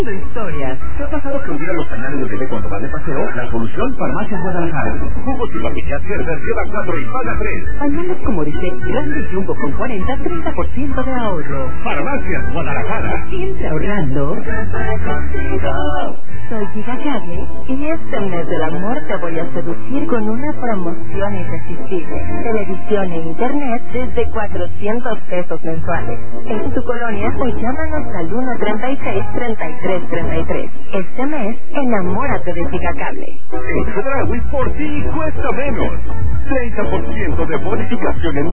de historias. ¿Te ha pasado que olvidas los pañales del bebé cuando vas de paseo? La solución, Farmacias Guadalajara. Jugos y papillas Gerber, lleva 4 y paga 3. Pañales como dice, grande Jumbo con 40, 30% de ahorro. Farmacias Guadalajara. Siempre ahorrando. Soy Gigacable y este mes del amor te voy a seducir con una promoción irresistible. Televisión e internet desde 400 pesos mensuales. En tu colonia o llámanos al 136-3333. Este mes, enamórate de Gigacable. En Chedraui por ti cuesta menos. 30% de bonificación en